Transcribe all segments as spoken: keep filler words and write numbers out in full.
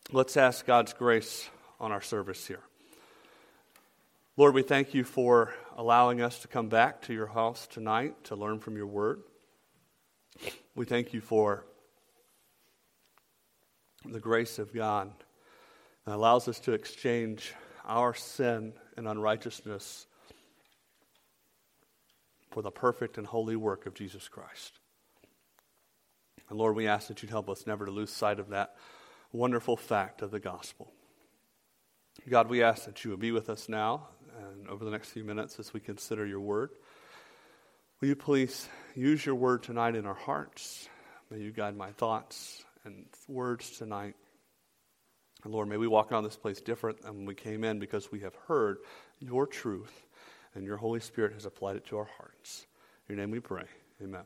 Let's ask God's grace on our service here. Lord, we thank you for allowing us to come back to your house tonight to learn from your word. We thank you for the grace of God that allows us to exchange our sin and unrighteousness for the perfect and holy work of Jesus Christ. And Lord, we ask that you'd help us never to lose sight of that wonderful fact of the gospel. God, we ask that you would be with us now and over the next few minutes as we consider your word. Will you please use your word tonight in our hearts? May you guide my thoughts and words tonight. And Lord, may we walk out of this place different than when we came in because we have heard your truth and your Holy Spirit has applied it to our hearts. In your name we pray. Amen.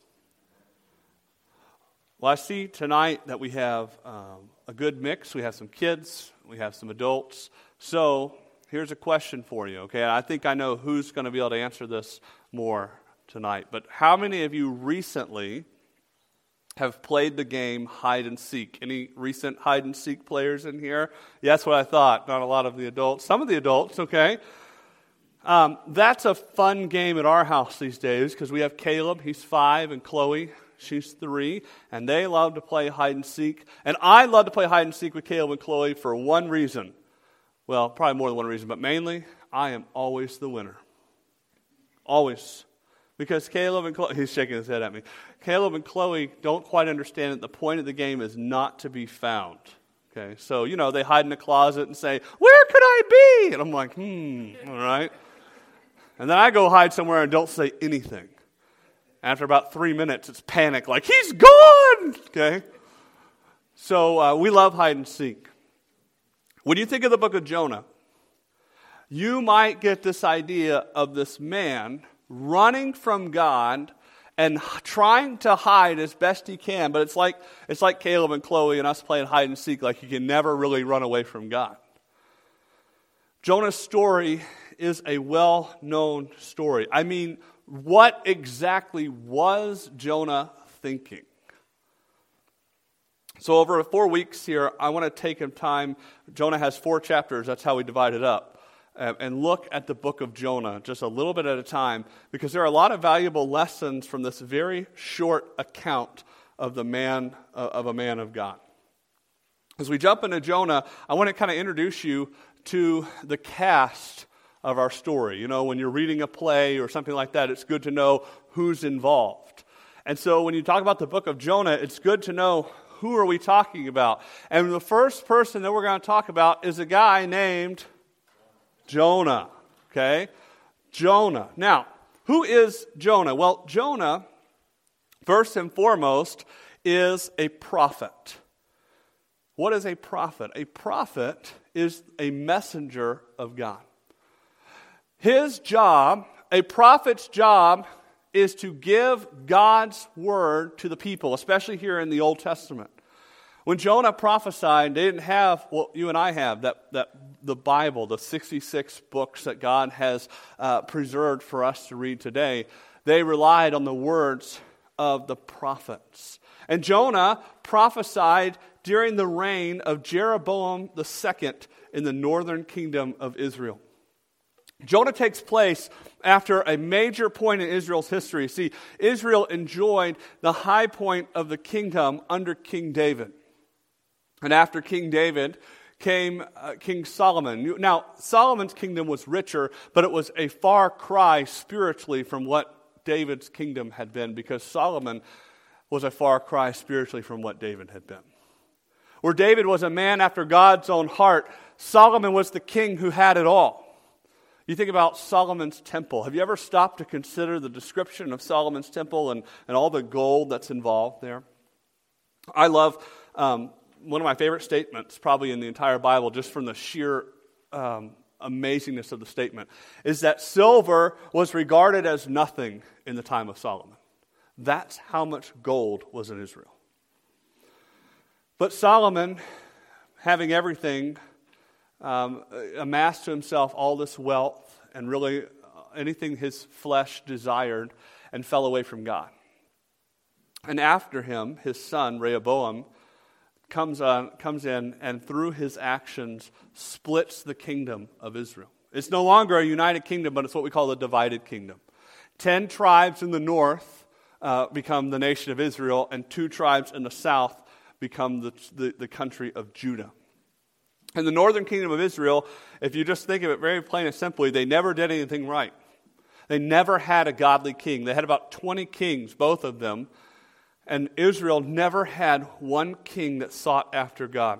Well, I see tonight that we have um, a good mix. We have some kids, we have some adults. So here's a question for you, okay? I think I know who's going to be able to answer this more tonight. But how many of you recently have played the game hide and seek? Any recent hide and seek players in here? Yeah, that's what I thought. Not a lot of the adults. Some of the adults, okay? Um, that's a fun game at our house these days because we have Caleb, he's five, and Chloe, she's three, and they love to play hide and seek. And I love to play hide and seek with Caleb and Chloe for one reason. Well, probably more than one reason, but mainly, I am always the winner. Always. Because Caleb and Chloe, he's shaking his head at me. Caleb and Chloe don't quite understand that the point of the game is not to be found. Okay, so, you know, they hide in a closet and say, where could I be? And I'm like, hmm, all right. And then I go hide somewhere and don't say anything. After about three minutes, it's panic, like, he's gone! Okay? So uh, we love hide and seek. When you think of the book of Jonah, you might get this idea of this man running from God and trying to hide as best he can, but it's like it's like Caleb and Chloe and us playing hide and seek, like you can never really run away from God. Jonah's story is a well-known story. I mean, what exactly was Jonah thinking? So over four weeks here, I want to take some time. Jonah has four chapters. That's how we divide it up. Uh, and look at the book of Jonah just a little bit at a time because there are a lot of valuable lessons from this very short account of the man uh, of a man of God. As we jump into Jonah, I want to kind of introduce you to the cast of our story. You know, when you're reading a play or something like that, it's good to know who's involved. And so when you talk about the book of Jonah, it's good to know who are we talking about. And the first person that we're going to talk about is a guy named Jonah. Okay? Jonah. Now, who is Jonah? Well, Jonah, first and foremost, is a prophet. What is a prophet? A prophet is a messenger of God. His job, a prophet's job, is to give God's word to the people, especially here in the Old Testament. When Jonah prophesied, they didn't have what you and I have, that, that the Bible, the sixty-six books that God has uh, preserved for us to read today. They relied on the words of the prophets. And Jonah prophesied during the reign of Jeroboam the second in the northern kingdom of Israel. Jonah takes place after a major point in Israel's history. See, Israel enjoyed the high point of the kingdom under King David. And after King David came uh, King Solomon. Now, Solomon's kingdom was richer, but it was a far cry spiritually from what David's kingdom had been, because Solomon was a far cry spiritually from what David had been. Where David was a man after God's own heart, Solomon was the king who had it all. You think about Solomon's temple. Have you ever stopped to consider the description of Solomon's temple and, and all the gold that's involved there? I love um, one of my favorite statements, probably in the entire Bible, just from the sheer um, amazingness of the statement, is that silver was regarded as nothing in the time of Solomon. That's how much gold was in Israel. But Solomon, having everything, um, amassed to himself all this wealth and really anything his flesh desired, and fell away from God. And after him, his son, Rehoboam, comes on, comes in and through his actions splits the kingdom of Israel. It's no longer a united kingdom, but it's what we call a divided kingdom. Ten tribes in the north uh, become the nation of Israel, and two tribes in the south become the, the, the country of Judah. In the northern kingdom of Israel, if you just think of it very plain and simply, they never did anything right. They never had a godly king. They had about twenty kings, both of them, and Israel never had one king that sought after God.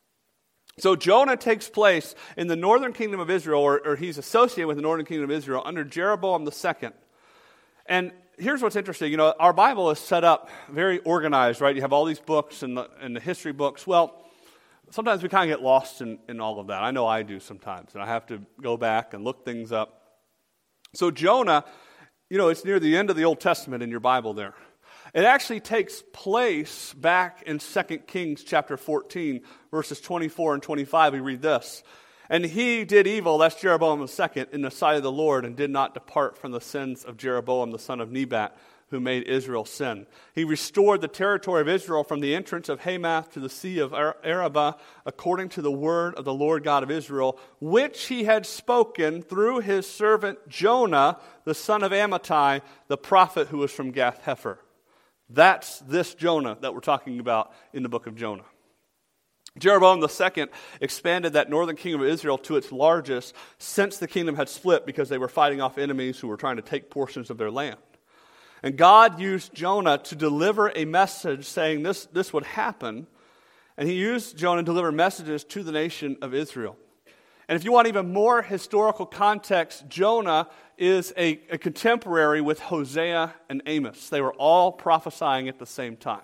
So Jonah takes place in the northern kingdom of Israel, or, or he's associated with the northern kingdom of Israel under Jeroboam the second. And here's what's interesting. You know, our Bible is set up very organized, right? You have all these books and the, and the history books. Well, sometimes we kind of get lost in, in all of that. I know I do sometimes, and I have to go back and look things up. So Jonah, you know, it's near the end of the Old Testament in your Bible there. It actually takes place back in Second Kings chapter fourteen, verses twenty-four and twenty-five. We read this. And he did evil, that's Jeroboam the second, in the sight of the Lord, and did not depart from the sins of Jeroboam the son of Nebat, who made Israel sin. He restored the territory of Israel from the entrance of Hamath to the sea of Arabah, according to the word of the Lord God of Israel, which he had spoken through his servant Jonah, the son of Amittai, the prophet who was from Gath-Hepher. That's this Jonah that we're talking about in the book of Jonah. Jeroboam the second expanded that northern kingdom of Israel to its largest since the kingdom had split because they were fighting off enemies who were trying to take portions of their land. And God used Jonah to deliver a message saying this, this would happen. And he used Jonah to deliver messages to the nation of Israel. And if you want even more historical context, Jonah is a, a contemporary with Hosea and Amos. They were all prophesying at the same time.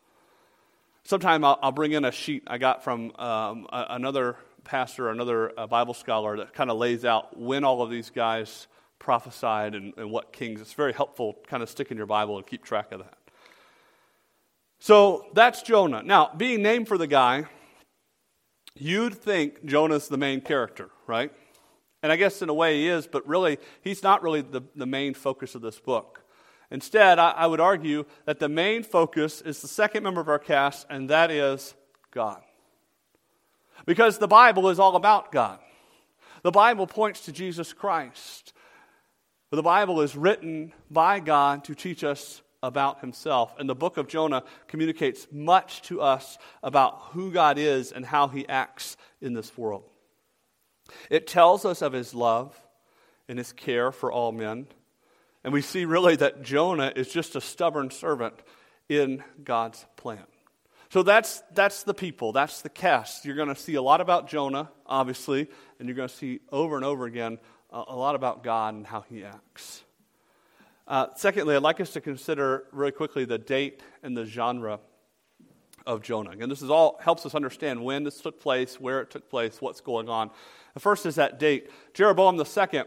Sometime I'll, I'll bring in a sheet I got from um, a, another pastor, another uh, Bible scholar that kind of lays out when all of these guys prophesied and, and what kings. It's very helpful to kind of stick in your Bible and keep track of that. So that's Jonah. Now, being named for the guy, you'd think Jonah's the main character, right? And I guess in a way he is, but really, he's not really the, the main focus of this book. Instead, I, I would argue that the main focus is the second member of our cast, and that is God. Because the Bible is all about God. The Bible points to Jesus Christ. The Bible is written by God to teach us about himself. And the book of Jonah communicates much to us about who God is and how he acts in this world. It tells us of his love and his care for all men. And we see really that Jonah is just a stubborn servant in God's plan. So that's that's the people, that's the cast. You're going to see a lot about Jonah, obviously, and you're going to see over and over again a, a lot about God and how he acts. Uh, secondly, I'd like us to consider really quickly the date and the genre of Jonah. And this is all helps us understand when this took place, where it took place, what's going on. The first is that date. Jeroboam the second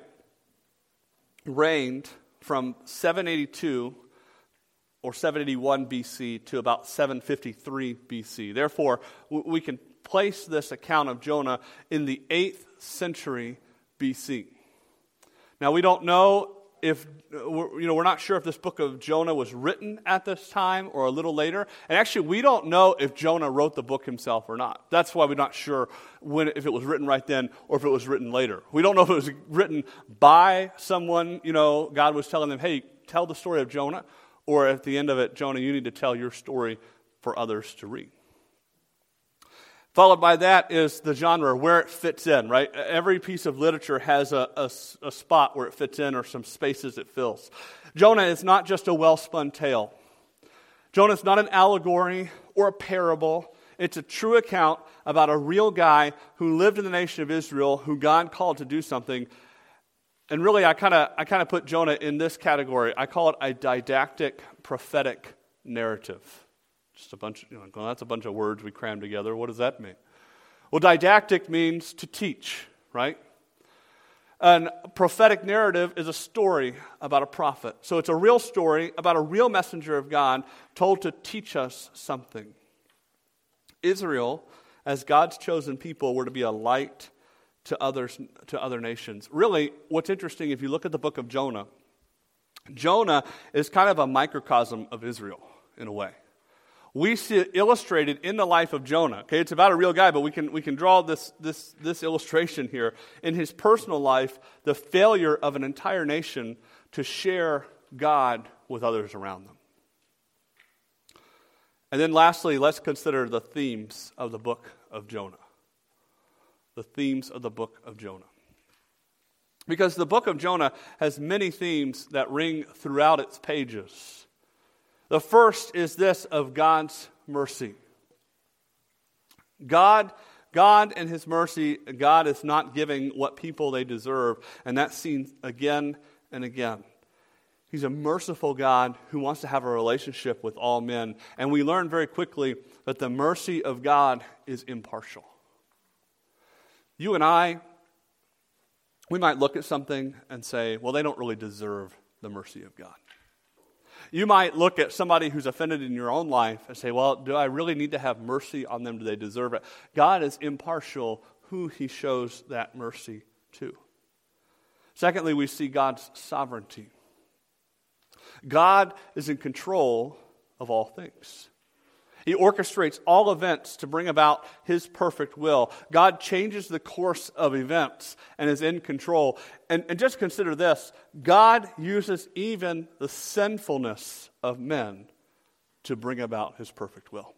reigned from seven eighty-two or seven eighty-one B C to about seven fifty-three B C. Therefore, we can place this account of Jonah in the eighth century B C. Now, we don't know if, you know, we're not sure if this book of Jonah was written at this time or a little later. And actually, we don't know if Jonah wrote the book himself or not. That's why we're not sure when, if it was written right then or if it was written later. We don't know if it was written by someone, you know, God was telling them, hey, tell the story of Jonah. Or at the end of it, Jonah, you need to tell your story for others to read. Followed by that is the genre, where it fits in, right? Every piece of literature has a, a, a spot where it fits in or some spaces it fills. Jonah is not just a well-spun tale. Jonah is not an allegory or a parable. It's a true account about a real guy who lived in the nation of Israel, who God called to do something. And really, I kind of I kind of put Jonah in this category. I call it a didactic, prophetic narrative. Just a bunch, you know, well, that's a bunch of words we crammed together. What does that mean? Well, didactic means to teach, right? And a prophetic narrative is a story about a prophet. So it's a real story about a real messenger of God told to teach us something. Israel, as God's chosen people, were to be a light to others, to other nations. Really, what's interesting, if you look at the book of Jonah, Jonah is kind of a microcosm of Israel in a way. We see it illustrated in the life of Jonah. Okay, it's about a real guy, but we can we can draw this this this illustration here in his personal life, the failure of an entire nation to share God with others around them. And then lastly, let's consider the themes of the book of Jonah. The themes of the book of Jonah. Because the book of Jonah has many themes that ring throughout its pages. The first is this of God's mercy. God, God in His mercy, God is not giving what people they deserve, and that's seen again and again. He's a merciful God who wants to have a relationship with all men, and we learn very quickly that the mercy of God is impartial. You and I, we might look at something and say, well, they don't really deserve the mercy of God. You might look at somebody who's offended in your own life and say, well, do I really need to have mercy on them? Do they deserve it? God is impartial who He shows that mercy to. Secondly, we see God's sovereignty. God is in control of all things. He orchestrates all events to bring about His perfect will. God changes the course of events and is in control. And, and just consider this, God uses even the sinfulness of men to bring about His perfect will.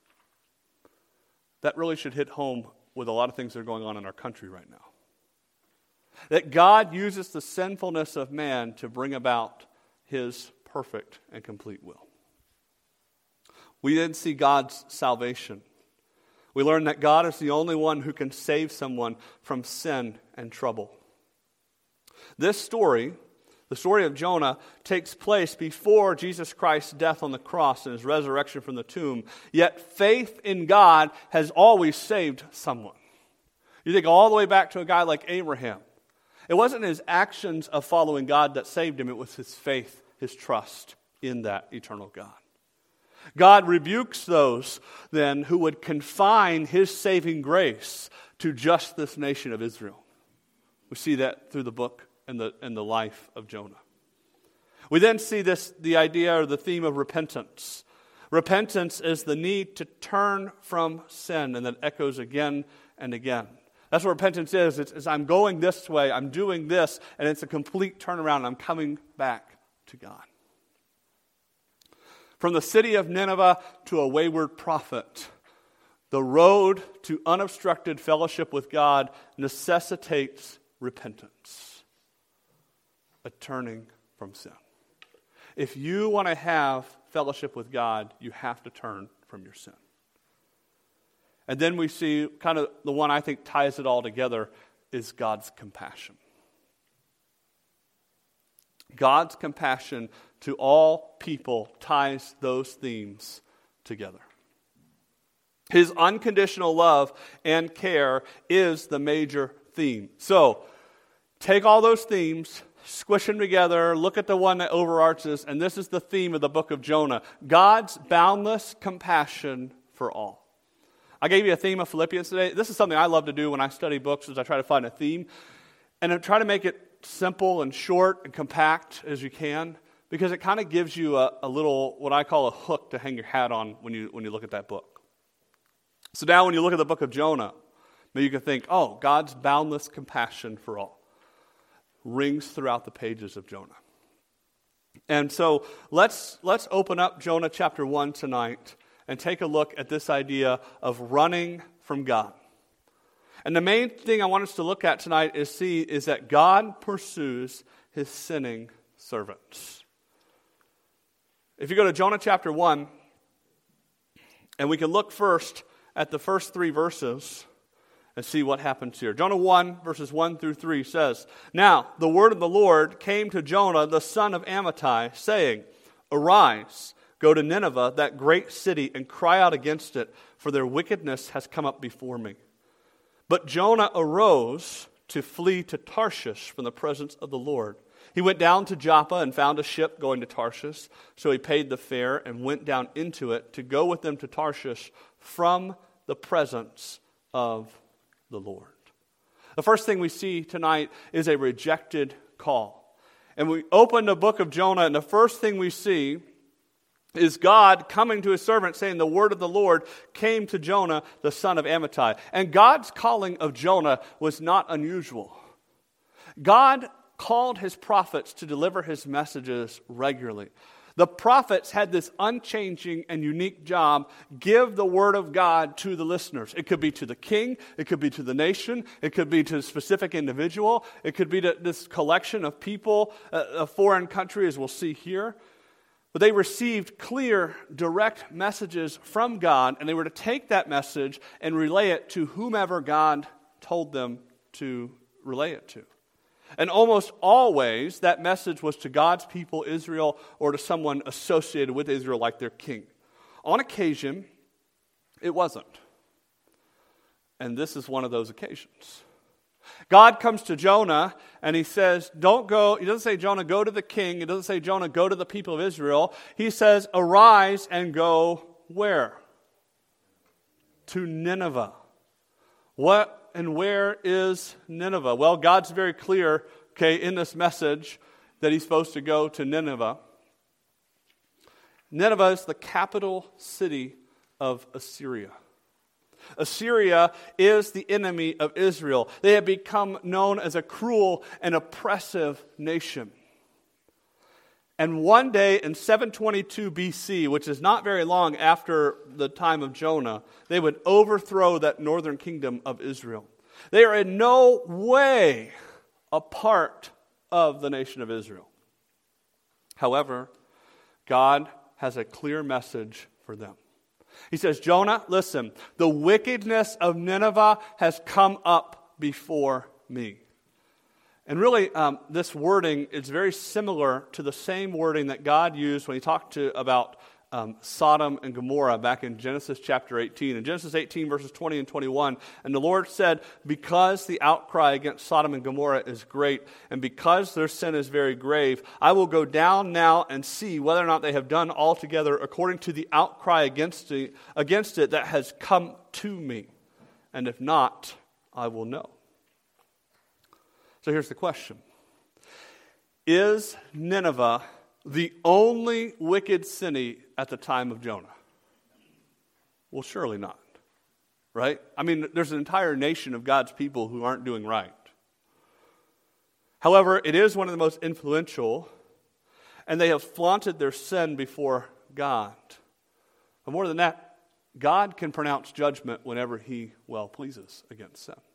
That really should hit home with a lot of things that are going on in our country right now. That God uses the sinfulness of man to bring about His perfect and complete will. We then see God's salvation. We learn that God is the only one who can save someone from sin and trouble. This story, the story of Jonah, takes place before Jesus Christ's death on the cross and His resurrection from the tomb. Yet faith in God has always saved someone. You think all the way back to a guy like Abraham. It wasn't his actions of following God that saved him. It was his faith, his trust in that eternal God. God rebukes those, then, who would confine His saving grace to just this nation of Israel. We see that through the book and the, and the life of Jonah. We then see this, the idea or the theme of repentance. Repentance is the need to turn from sin, and that echoes again and again. That's what repentance is. It's, it's I'm going this way, I'm doing this, and it's a complete turnaround, and I'm coming back to God. From the city of Nineveh to a wayward prophet, the road to unobstructed fellowship with God necessitates repentance, a turning from sin. If you want to have fellowship with God, you have to turn from your sin. And then we see kind of the one I think ties it all together is God's compassion. God's compassion to all people ties those themes together. His unconditional love and care is the major theme. So, take all those themes, squish them together, look at the one that overarches, and this is the theme of the book of Jonah. God's boundless compassion for all. I gave you a theme of Philippians today. This is something I love to do when I study books, is I try to find a theme, and I try to make it simple and short and compact as you can, because it kind of gives you a, a little, what I call a hook to hang your hat on when you when you look at that book. So now when you look at the book of Jonah, maybe you can think, oh, God's boundless compassion for all rings throughout the pages of Jonah. And so let's let's open up Jonah chapter one tonight and take a look at this idea of running from God. And the main thing I want us to look at tonight is see is that God pursues His sinning servants. If you go to Jonah chapter one, and we can look first at the first three verses and see what happens here. Jonah one, verses one through three says, "Now the word of the Lord came to Jonah, the son of Amittai, saying, Arise, go to Nineveh, that great city, and cry out against it, for their wickedness has come up before me. But Jonah arose to flee to Tarshish from the presence of the Lord. He went down to Joppa and found a ship going to Tarshish. So he paid the fare and went down into it to go with them to Tarshish from the presence of the Lord." The first thing we see tonight is a rejected call. And we open the book of Jonah, and the first thing we see is God coming to his servant saying, the word of the Lord came to Jonah, the son of Amittai. And God's calling of Jonah was not unusual. God called his prophets to deliver his messages regularly. The prophets had this unchanging and unique job: give the word of God to the listeners. It could be to the king, it could be to the nation, it could be to a specific individual, it could be to this collection of people, a foreign country, as we'll see here. But they received clear, direct messages from God, and they were to take that message and relay it to whomever God told them to relay it to. And almost always, that message was to God's people, Israel, or to someone associated with Israel, like their king. On occasion, it wasn't. And this is one of those occasions. God comes to Jonah, and he says, don't go, he doesn't say, Jonah, go to the king. He doesn't say, Jonah, go to the people of Israel. He says, arise and go where? To Nineveh. What and where is Nineveh? Well, God's very clear, okay, in this message that he's supposed to go to Nineveh. Nineveh is the capital city of Assyria. Assyria is the enemy of Israel. They have become known as a cruel and oppressive nation. And one day in seven twenty-two B C, which is not very long after the time of Jonah, they would overthrow that northern kingdom of Israel. They are in no way a part of the nation of Israel. However, God has a clear message for them. He says, Jonah, listen, the wickedness of Nineveh has come up before me. And really, um, this wording is very similar to the same wording that God used when he talked to about um, Sodom and Gomorrah back in Genesis chapter eighteen. In Genesis eighteen, verses twenty and twenty-one, and the Lord said, because the outcry against Sodom and Gomorrah is great, and because their sin is very grave, I will go down now and see whether or not they have done altogether according to the outcry against it, against it that has come to me. And if not, I will know. So here's the question. Is Nineveh the only wicked city at the time of Jonah? Well, surely not. Right? I mean, there's an entire nation of God's people who aren't doing right. However, it is one of the most influential, and they have flaunted their sin before God. But more than that, God can pronounce judgment whenever he well pleases against sin.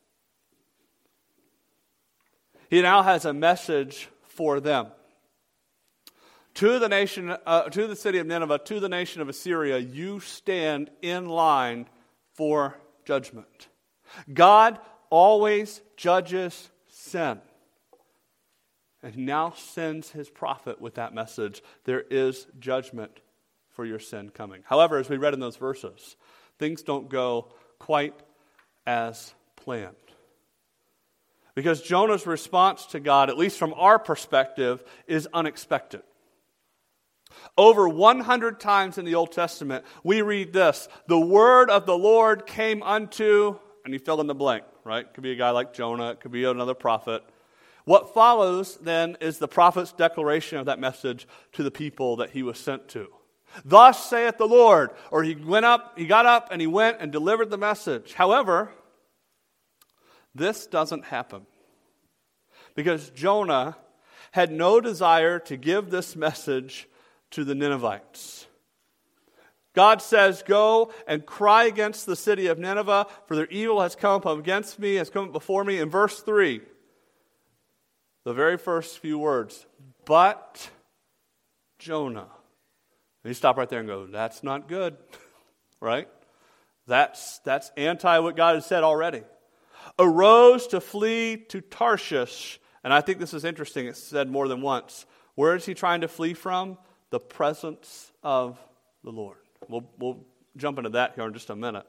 He now has a message for them. To the nation, uh, to the city of Nineveh, to the nation of Assyria, you stand in line for judgment. God always judges sin. And he now sends his prophet with that message. There is judgment for your sin coming. However, as we read in those verses, things don't go quite as planned. Because Jonah's response to God, at least from our perspective, is unexpected. Over one hundred times in the Old Testament, we read this: the word of the Lord came unto, and you fill in the blank, right? It could be a guy like Jonah, it could be another prophet. What follows then is the prophet's declaration of that message to the people that he was sent to. Thus saith the Lord, or he went up, he got up and he went and delivered the message. However, this doesn't happen because Jonah had no desire to give this message to the Ninevites. God says, go and cry against the city of Nineveh, for their evil has come up against me, has come before me. In verse three, the very first few words, but Jonah. And you stop right there and go, that's not good, right? That's, that's anti what God has said already. Arose to flee to Tarshish. And I think this is interesting. It's said more than once. Where is he trying to flee from? The presence of the Lord. We'll, we'll jump into that here in just a minute.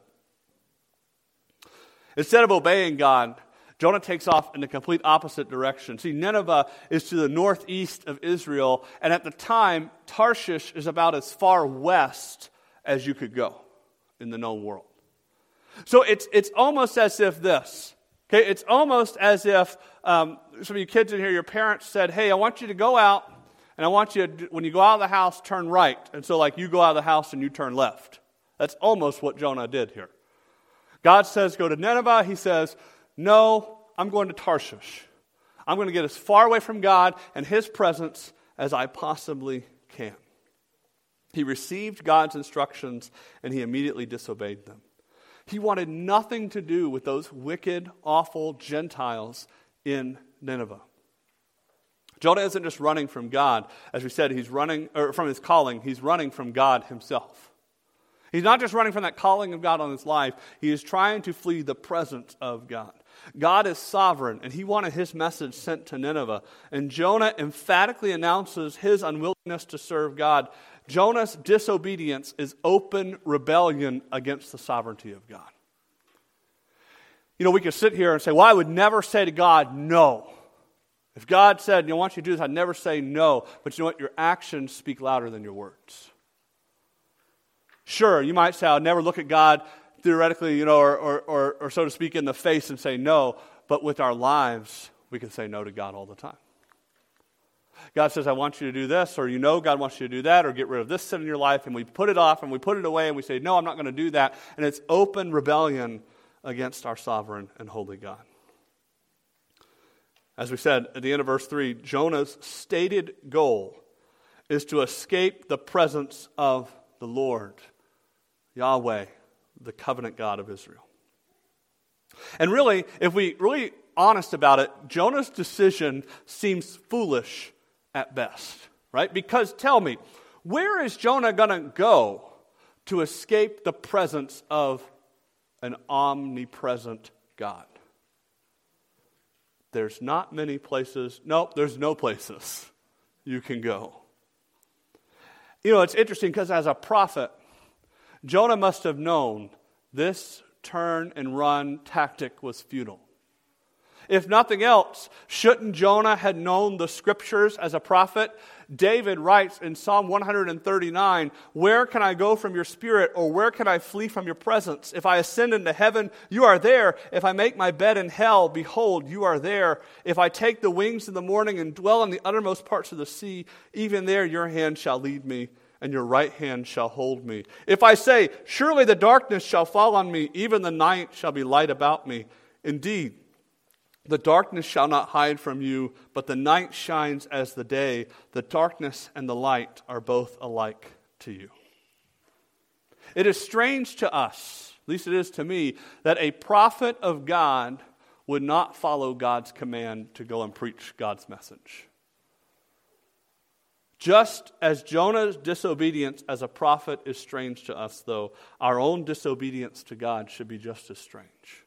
Instead of obeying God, Jonah takes off in the complete opposite direction. See, Nineveh is to the northeast of Israel, and at the time, Tarshish is about as far west as you could go in the known world. So it's it's almost as if this, okay, it's almost as if um, some of you kids in here, your parents said, hey, I want you to go out, and I want you to, when you go out of the house, turn right. And so like you go out of the house and you turn left. That's almost what Jonah did here. God says, go to Nineveh. He says, no, I'm going to Tarshish. I'm going to get as far away from God and His presence as I possibly can. He received God's instructions and he immediately disobeyed them. He wanted nothing to do with those wicked, awful Gentiles in Nineveh. Jonah isn't just running from God. As we said, he's running or from his calling. He's running from God himself. He's not just running from that calling of God on his life. He is trying to flee the presence of God. God is sovereign, and he wanted his message sent to Nineveh. And Jonah emphatically announces his unwillingness to serve God. Jonah's disobedience is open rebellion against the sovereignty of God. You know, we could sit here and say, well, I would never say to God, no. If God said, you know, I want you to do this, I'd never say no. But you know what? Your actions speak louder than your words. Sure, you might say, I'll never look at God theoretically, you know, or, or, or, or so to speak, in the face and say no. But with our lives, we can say no to God all the time. God says, I want you to do this, or you know God wants you to do that, or get rid of this sin in your life, and we put it off, and we put it away, and we say, no, I'm not going to do that. And it's open rebellion against our sovereign and holy God. As we said at the end of verse three, Jonah's stated goal is to escape the presence of the Lord, Yahweh, the covenant God of Israel. And really, if we really honest about it, Jonah's decision seems foolish at best, right? Because tell me, where is Jonah going to go to escape the presence of an omnipresent God? There's not many places. Nope, there's no places you can go. You know, it's interesting because as a prophet, Jonah must have known this turn and run tactic was futile. If nothing else, shouldn't Jonah have known the scriptures as a prophet? David writes in Psalm one thirty-nine, where can I go from your spirit, or where can I flee from your presence? If I ascend into heaven, you are there. If I make my bed in hell, behold, you are there. If I take the wings in the morning and dwell in the uttermost parts of the sea, even there your hand shall lead me, and your right hand shall hold me. If I say, surely the darkness shall fall on me, even the night shall be light about me. Indeed, the darkness shall not hide from you, but the night shines as the day. The darkness and the light are both alike to you. It is strange to us, at least it is to me, that a prophet of God would not follow God's command to go and preach God's message. Just as Jonah's disobedience as a prophet is strange to us, though, our own disobedience to God should be just as strange.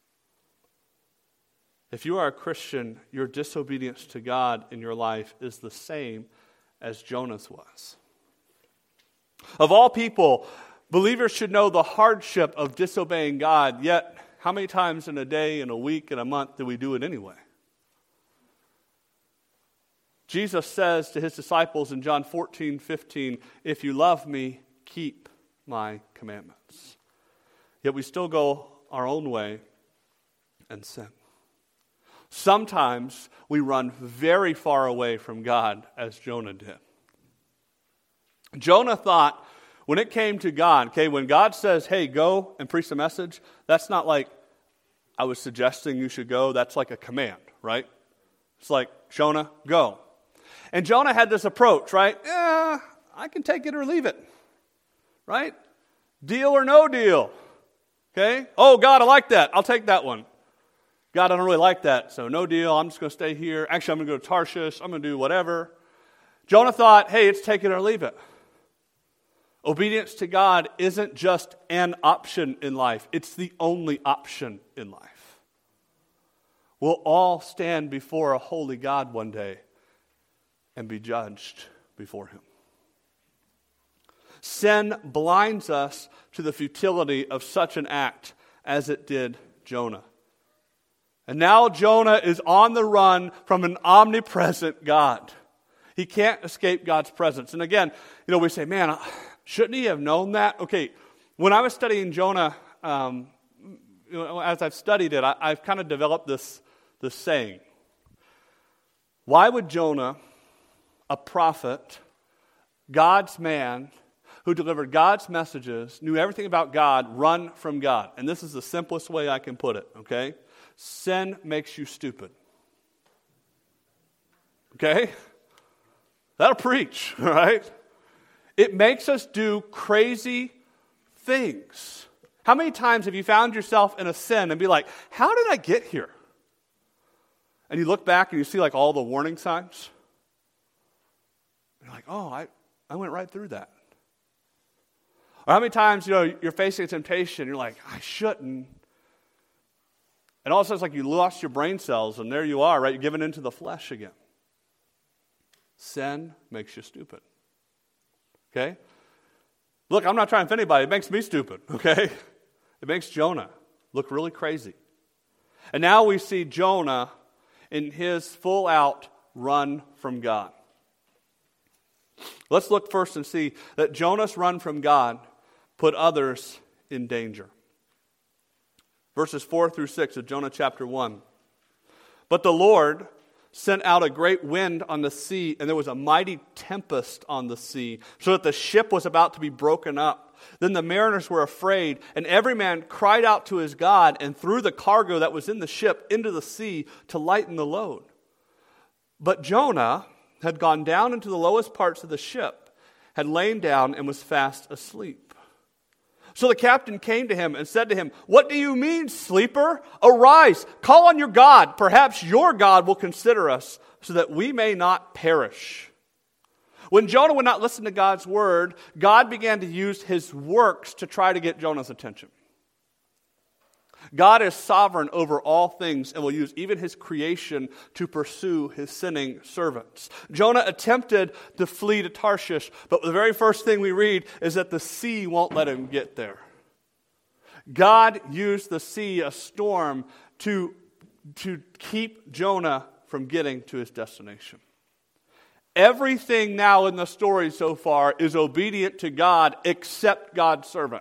If you are a Christian, your disobedience to God in your life is the same as Jonah's was. Of all people, believers should know the hardship of disobeying God, yet how many times in a day, in a week, in a month do we do it anyway? Jesus says to his disciples in John fourteen fifteen, if you love me, keep my commandments. Yet we still go our own way and sin. Sometimes we run very far away from God, as Jonah did. Jonah thought when it came to God, okay, when God says, hey, go and preach the message, that's not like I was suggesting you should go. That's like a command, right? It's like, Jonah, go. And Jonah had this approach, right? Yeah, I can take it or leave it, right? Deal or no deal, okay? Oh, God, I like that. I'll take that one. God, I don't really like that, so no deal. I'm just going to stay here. Actually, I'm going to go to Tarshish. I'm going to do whatever. Jonah thought, hey, it's take it or leave it. Obedience to God isn't just an option in life. It's the only option in life. We'll all stand before a holy God one day and be judged before Him. Sin blinds us to the futility of such an act as it did Jonah. And now Jonah is on the run from an omnipresent God. He can't escape God's presence. And again, you know, we say, man, shouldn't he have known that? Okay, when I was studying Jonah, um, you know, as I've studied it, I, I've kind of developed this, this saying. Why would Jonah, a prophet, God's man who delivered God's messages, knew everything about God, run from God. And this is the simplest way I can put it, okay? Sin makes you stupid. Okay? That'll preach, all right? It makes us do crazy things. How many times have you found yourself in a sin and be like, how did I get here? And you look back and you see like all the warning signs. You're like, oh, I, I went right through that. Or how many times, you know, you're facing a temptation, you're like, I shouldn't. And all of a sudden it's like you lost your brain cells and there you are, right? You're giving into the flesh again. Sin makes you stupid. Okay? Look, I'm not trying to offend anybody. It makes me stupid, okay? It makes Jonah look really crazy. And now we see Jonah in his full-out run from God. Let's look first and see that Jonah's run from God put others in danger. Verses four through six of Jonah chapter one. But the Lord sent out a great wind on the sea, and there was a mighty tempest on the sea, so that the ship was about to be broken up. Then the mariners were afraid, and every man cried out to his God and threw the cargo that was in the ship into the sea to lighten the load. But Jonah had gone down into the lowest parts of the ship, had lain down, and was fast asleep. So the captain came to him and said to him, "What do you mean, sleeper? Arise, call on your God. Perhaps your God will consider us, so that we may not perish." When Jonah would not listen to God's word, God began to use his works to try to get Jonah's attention. God is sovereign over all things and will use even his creation to pursue his sinning servants. Jonah attempted to flee to Tarshish, but the very first thing we read is that the sea won't let him get there. God used the sea, a storm, to, to keep Jonah from getting to his destination. Everything now in the story so far is obedient to God except God's servant.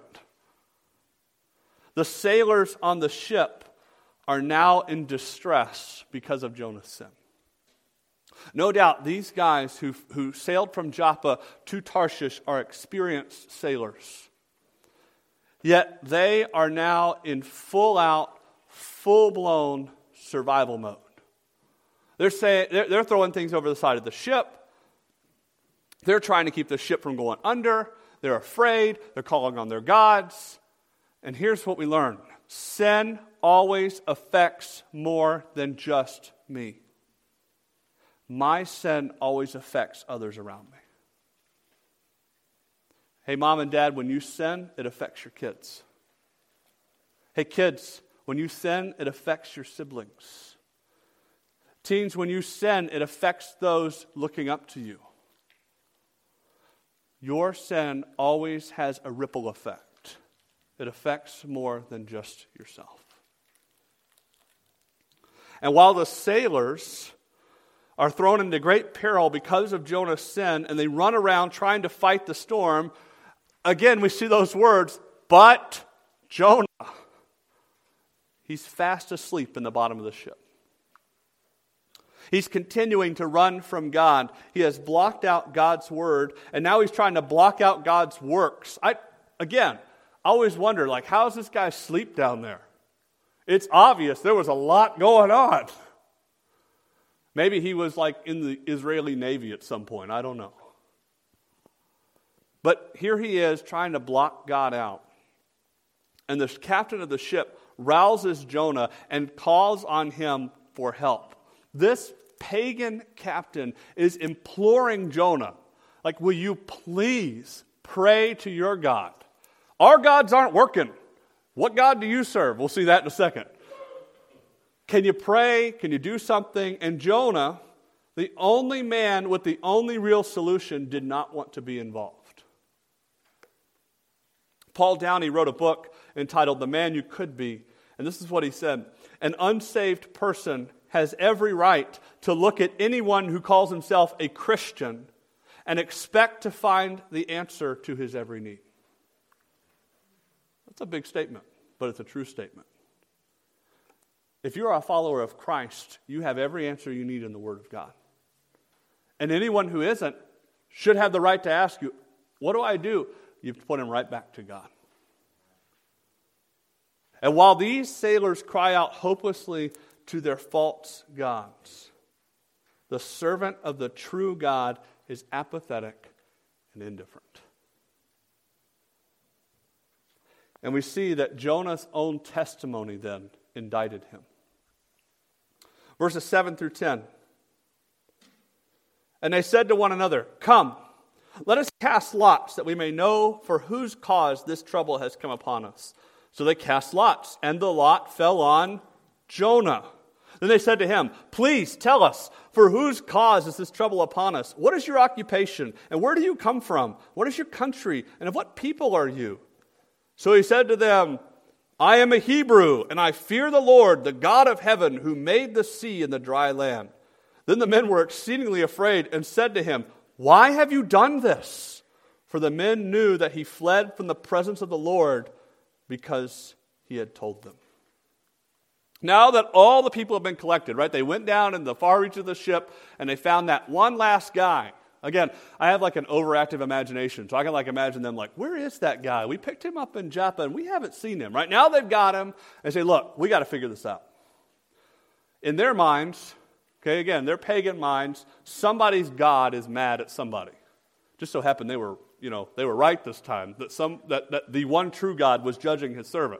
The sailors on the ship are now in distress because of Jonah's sin. No doubt these guys who, who sailed from Joppa to Tarshish are experienced sailors. Yet they are now in full-out, full-blown survival mode. They're saying they're, they're throwing things over the side of the ship. They're trying to keep the ship from going under. They're afraid. They're calling on their gods. And here's what we learn. Sin always affects more than just me. My sin always affects others around me. Hey, mom and dad, when you sin, it affects your kids. Hey, kids, when you sin, it affects your siblings. Teens, when you sin, it affects those looking up to you. Your sin always has a ripple effect. It affects more than just yourself. And while the sailors are thrown into great peril because of Jonah's sin, and they run around trying to fight the storm, again we see those words, but Jonah, he's fast asleep in the bottom of the ship. He's continuing to run from God. He has blocked out God's word, and now he's trying to block out God's works. I, again, I always wonder, like, how does this guy sleep down there? It's obvious there was a lot going on. Maybe he was like in the Israeli Navy at some point. I don't know. But here he is trying to block God out. And the captain of the ship rouses Jonah and calls on him for help. This pagan captain is imploring Jonah, like, will you please pray to your God? Our gods aren't working. What God do you serve? We'll see that in a second. Can you pray? Can you do something? And Jonah, the only man with the only real solution, did not want to be involved. Paul Downey wrote a book entitled The Man You Could Be. And this is what he said. An unsaved person has every right to look at anyone who calls himself a Christian and expect to find the answer to his every need. That's a big statement, but it's a true statement. If you're a follower of Christ, you have every answer you need in the Word of God. And anyone who isn't should have the right to ask you, what do I do? You point him right back to God. And while these sailors cry out hopelessly to their false gods, the servant of the true God is apathetic and indifferent. And we see that Jonah's own testimony then indicted him. Verses seven through ten. And they said to one another, "Come, let us cast lots that we may know for whose cause this trouble has come upon us." So they cast lots, and the lot fell on Jonah. Then they said to him, "Please tell us, for whose cause is this trouble upon us? What is your occupation, and where do you come from? What is your country, and of what people are you?" So he said to them, "I am a Hebrew, and I fear the Lord, the God of heaven, who made the sea and the dry land." Then the men were exceedingly afraid and said to him, "Why have you done this?" For the men knew that he fled from the presence of the Lord because he had told them. Now that all the people have been collected, right? They went down in the far reach of the ship and they found that one last guy. Again, I have like an overactive imagination, so I can like imagine them like, where is that guy? We picked him up in Joppa and we haven't seen him. Right now they've got him and say, look, we got to figure this out. In their minds, okay, again, their pagan minds, somebody's God is mad at somebody. Just so happened they were, you know, they were right this time, that some that, that the one true God was judging his servant.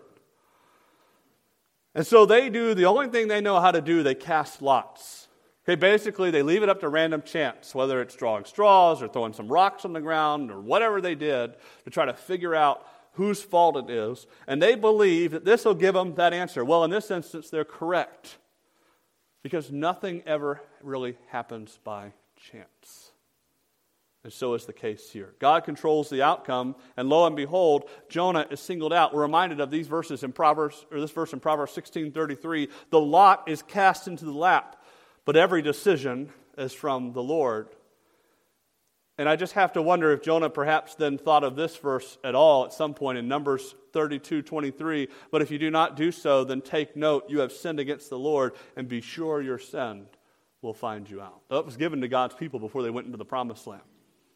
And so they do the only thing they know how to do, they cast lots. Okay, basically they leave it up to random chance, whether it's drawing straws or throwing some rocks on the ground or whatever they did to try to figure out whose fault it is. And they believe that this will give them that answer. Well, in this instance, they're correct. Because nothing ever really happens by chance. And so is the case here. God controls the outcome, and lo and behold, Jonah is singled out. We're reminded of these verses in Proverbs, or this verse in Proverbs sixteen thirty-three. The lot is cast into the lap, but every decision is from the Lord. And I just have to wonder if Jonah perhaps then thought of this verse at all at some point in Numbers thirty-two twenty-three. But if you do not do so, then take note, you have sinned against the Lord, and be sure your sin will find you out. That was given to God's people before they went into the promised land.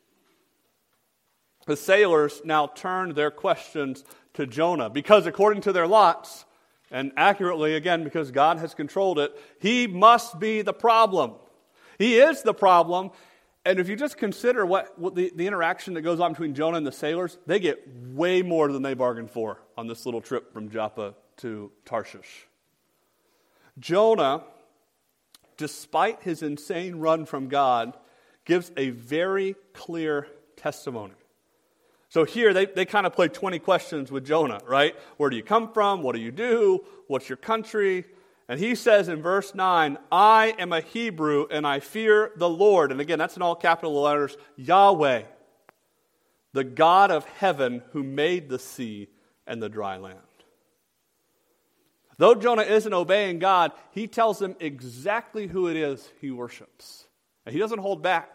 The sailors now turned their questions to Jonah because according to their lots, and accurately again because God has controlled it, he must be the problem. He is the problem. And if you just consider what, what the, the interaction that goes on between Jonah and the sailors, they get way more than they bargained for on this little trip from Joppa to Tarshish. Jonah, despite his insane run from God, gives a very clear testimony. So here, they, they kind of play twenty questions with Jonah, right? Where do you come from? What do you do? What's your country? And he says in verse nine, I am a Hebrew and I fear the Lord. And again, that's in all capital letters, Yahweh, the God of heaven who made the sea and the dry land. Though Jonah isn't obeying God, he tells them exactly who it is he worships. And he doesn't hold back.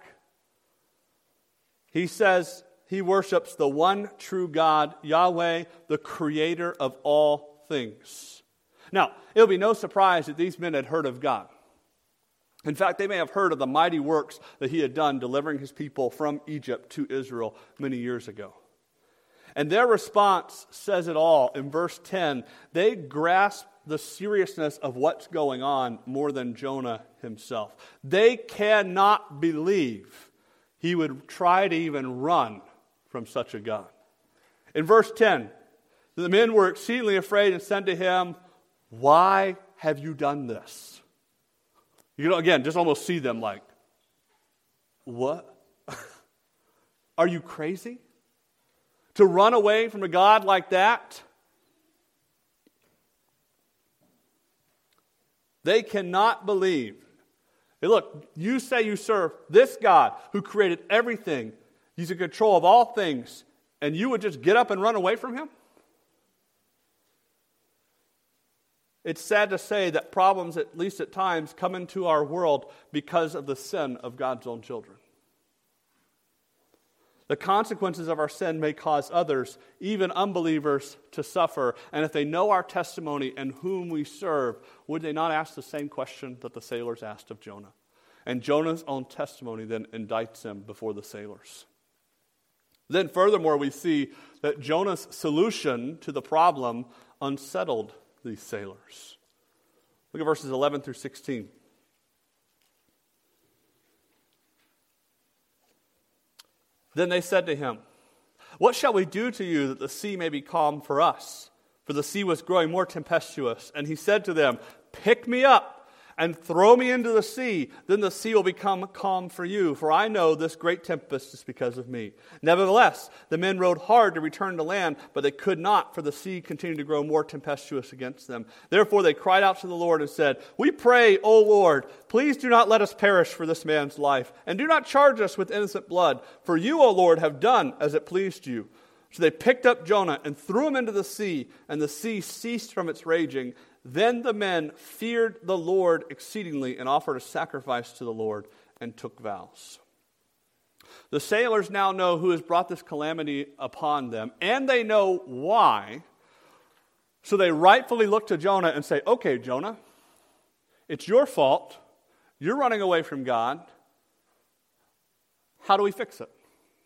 He says he worships the one true God, Yahweh, the creator of all things. Now, it'll be no surprise that these men had heard of God. In fact, they may have heard of the mighty works that he had done delivering his people from Egypt to Israel many years ago. And their response says it all. In verse ten, they grasp the seriousness of what's going on more than Jonah himself. They cannot believe he would try to even run from such a God. In verse ten, the men were exceedingly afraid and said to him, why have you done this? You know, again, just almost see them like, what? Are you crazy? To run away from a God like that? They cannot believe. Hey, look, you say you serve this God who created everything. He's in control of all things. And you would just get up and run away from him? It's sad to say that problems, at least at times, come into our world because of the sin of God's own children. The consequences of our sin may cause others, even unbelievers, to suffer. And if they know our testimony and whom we serve, would they not ask the same question that the sailors asked of Jonah? And Jonah's own testimony then indicts him before the sailors. Then furthermore, we see that Jonah's solution to the problem unsettled these sailors. Look at verses eleven through sixteen. Then they said to him, "What shall we do to you that the sea may be calm for us?" For the sea was growing more tempestuous. And he said to them, "Pick me up and throw me into the sea. Then the sea will become calm for you. For I know this great tempest is because of me." Nevertheless, the men rowed hard to return to land, but they could not, for the sea continued to grow more tempestuous against them. Therefore they cried out to the Lord and said, "We pray, O Lord, please do not let us perish for this man's life, and do not charge us with innocent blood. For you, O Lord, have done as it pleased you." So they picked up Jonah and threw him into the sea, and the sea ceased from its raging. Then the men feared the Lord exceedingly and offered a sacrifice to the Lord and took vows. The sailors now know who has brought this calamity upon them, and they know why. So they rightfully look to Jonah and say, "Okay, Jonah, it's your fault. You're running away from God. How do we fix it?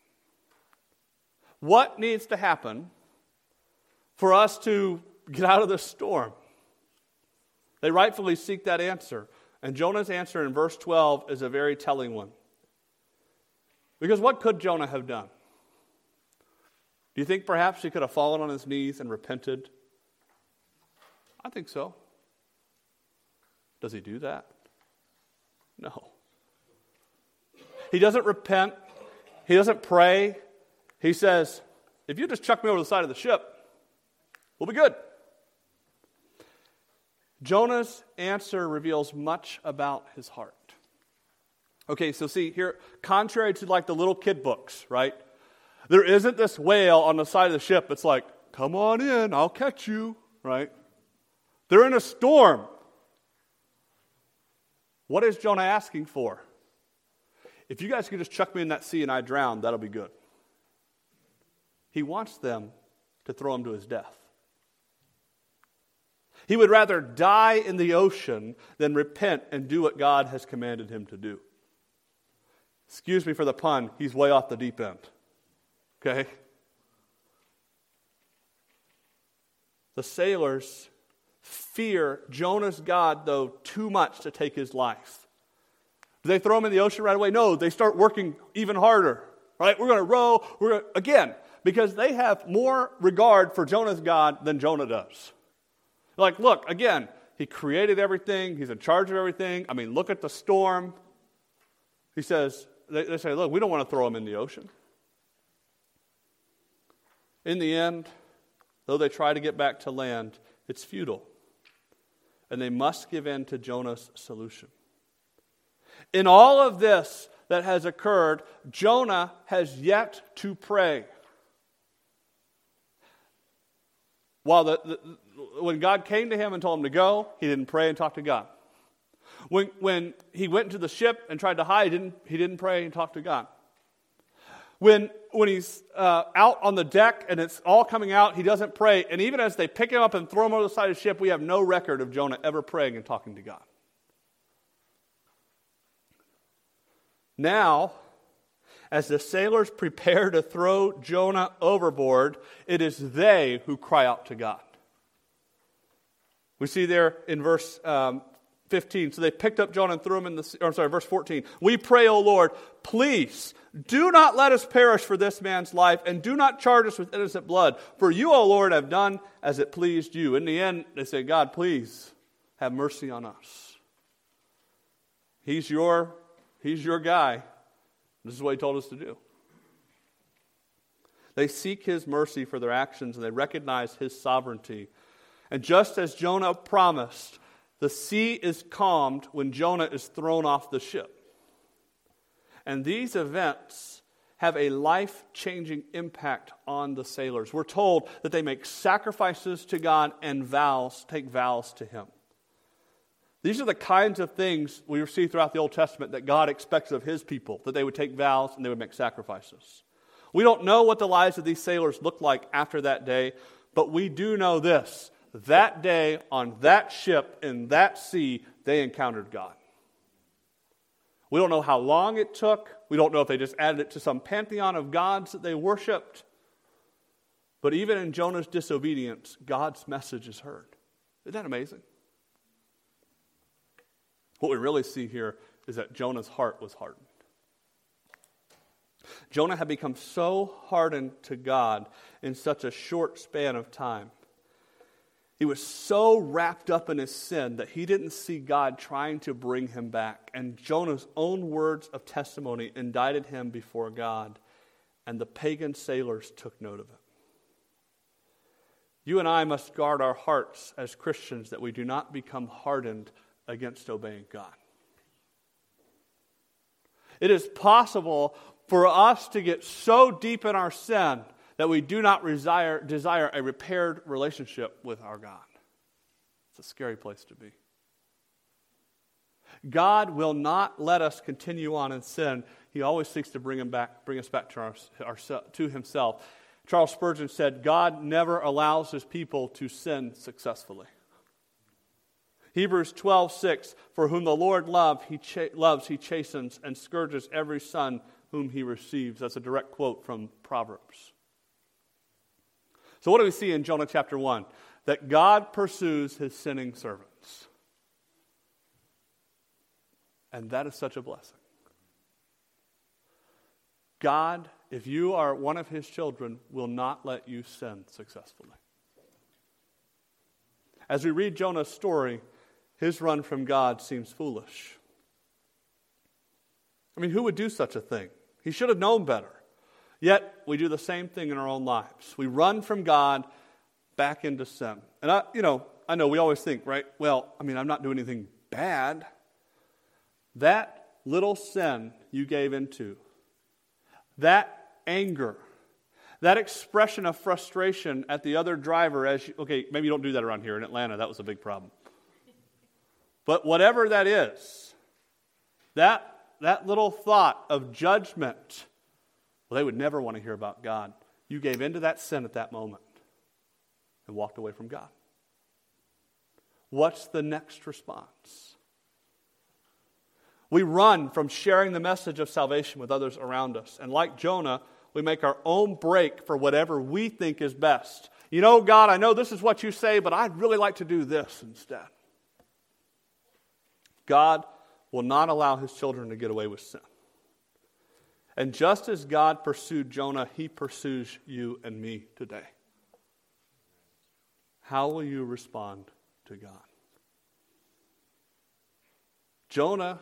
What needs to happen for us to get out of this storm?" They rightfully seek that answer. And Jonah's answer in verse twelve is a very telling one. Because what could Jonah have done? Do you think perhaps he could have fallen on his knees and repented? I think so. Does he do that? No. He doesn't repent. He doesn't pray. He says, "If you just chuck me over the side of the ship, we'll be good." Jonah's answer reveals much about his heart. Okay, so see here, contrary to like the little kid books, right? There isn't this whale on the side of the ship. It's like, "Come on in, I'll catch you," right? They're in a storm. What is Jonah asking for? If you guys could just chuck me in that sea and I drown, that'll be good. He wants them to throw him to his death. He would rather die in the ocean than repent and do what God has commanded him to do. Excuse me for the pun, he's way off the deep end. Okay? The sailors fear Jonah's God, though, too much to take his life. Do they throw him in the ocean right away? No, they start working even harder. Right? We're going to row, we're gonna, again, because they have more regard for Jonah's God than Jonah does. Like, look, again, he created everything. He's in charge of everything. I mean, look at the storm. He says, they, they say, look, we don't want to throw him in the ocean. In the end, though they try to get back to land, it's futile. And they must give in to Jonah's solution. In all of this that has occurred, Jonah has yet to pray. While the, the, when God came to him and told him to go, he didn't pray and talk to God. When, when he went into the ship and tried to hide, he didn't, he didn't pray and talk to God. When, when he's uh, out on the deck and it's all coming out, he doesn't pray. And even as they pick him up and throw him over the side of the ship, we have no record of Jonah ever praying and talking to God. Now, as the sailors prepare to throw Jonah overboard, it is they who cry out to God. We see there in verse um, fifteen, so they picked up Jonah and threw him in the sea. Or I'm sorry, verse fourteen. "We pray, O Lord, please do not let us perish for this man's life, and do not charge us with innocent blood. For you, O Lord, have done as it pleased you." In the end, they say, "God, please have mercy on us. He's your, he's your guy. This is what he told us to do." They seek his mercy for their actions, and they recognize his sovereignty. And just as Jonah promised, the sea is calmed when Jonah is thrown off the ship. And these events have a life-changing impact on the sailors. We're told that they make sacrifices to God and vows, take vows to him. These are the kinds of things we see throughout the Old Testament that God expects of his people, that they would take vows and they would make sacrifices. We don't know what the lives of these sailors looked like after that day, but we do know this. That day, on that ship, in that sea, they encountered God. We don't know how long it took. We don't know if they just added it to some pantheon of gods that they worshipped. But even in Jonah's disobedience, God's message is heard. Isn't that amazing? What we really see here is that Jonah's heart was hardened. Jonah had become so hardened to God in such a short span of time. He was so wrapped up in his sin that he didn't see God trying to bring him back. And Jonah's own words of testimony indicted him before God, and the pagan sailors took note of it. You and I must guard our hearts as Christians that we do not become hardened against obeying God. It is possible for us to get so deep in our sin that we do not desire, desire a repaired relationship with our God. It's a scary place to be. God will not let us continue on in sin. He always seeks to bring him back, bring us back to, our, our, to himself. Charles Spurgeon said, God never allows his people to sin successfully. Hebrews twelve six, for whom the Lord love, he cha- loves, he chastens and scourges every son whom he receives. That's a direct quote from Proverbs. So what do we see in Jonah chapter one? That God pursues his sinning servants. And that is such a blessing. God, if you are one of his children, will not let you sin successfully. As we read Jonah's story, his run from God seems foolish. I mean, who would do such a thing? He should have known better. Yet, we do the same thing in our own lives. We run from God back into sin. And, I, you know, I know we always think, right, well, I mean, I'm not doing anything bad. That little sin you gave into, that anger, that expression of frustration at the other driver as you, okay, maybe you don't do that around here in Atlanta. That was a big problem. But whatever that is, that, that little thought of judgment, well, they would never want to hear about God. You gave into that sin at that moment and walked away from God. What's the next response? We run from sharing the message of salvation with others around us. And like Jonah, we make our own break for whatever we think is best. You know, God, I know this is what you say, but I'd really like to do this instead. God will not allow his children to get away with sin. And just as God pursued Jonah, he pursues you and me today. How will you respond to God? Jonah,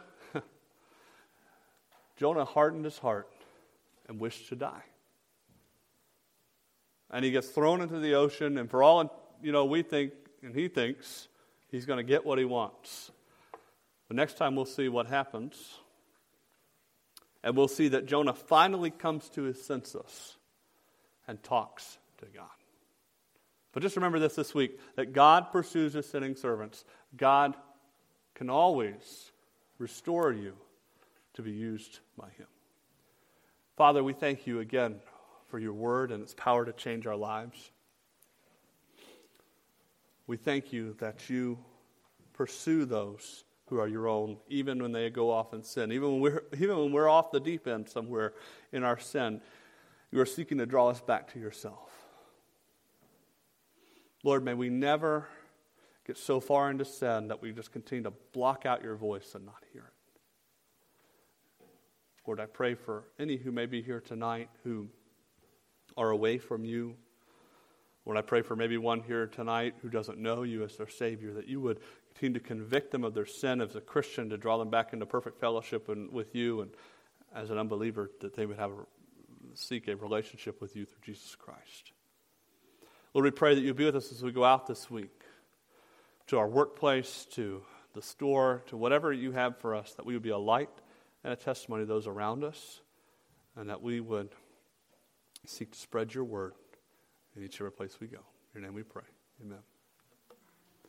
Jonah hardened his heart and wished to die. And he gets thrown into the ocean, and for all you know, we think, and he thinks, he's going to get what he wants. But next time we'll see what happens. And we'll see that Jonah finally comes to his senses and talks to God. But just remember this this week, that God pursues his sinning servants. God can always restore you to be used by him. Father, we thank you again for your word and its power to change our lives. We thank you that you pursue those who are your own, even when they go off in sin. Even when we're, even when we're off the deep end somewhere in our sin, you are seeking to draw us back to yourself. Lord, may we never get so far into sin that we just continue to block out your voice and not hear it. Lord, I pray for any who may be here tonight who are away from you. Lord, I pray for maybe one here tonight who doesn't know you as their Savior, that you would continue to convict them of their sin as a Christian, to draw them back into perfect fellowship and, with you, and as an unbeliever, that they would have a, seek a relationship with you through Jesus Christ. Lord, we pray that you'll be with us as we go out this week, to our workplace, to the store, to whatever you have for us, that we would be a light and a testimony to those around us, and that we would seek to spread your word in each and every place we go. In your name we pray. Amen.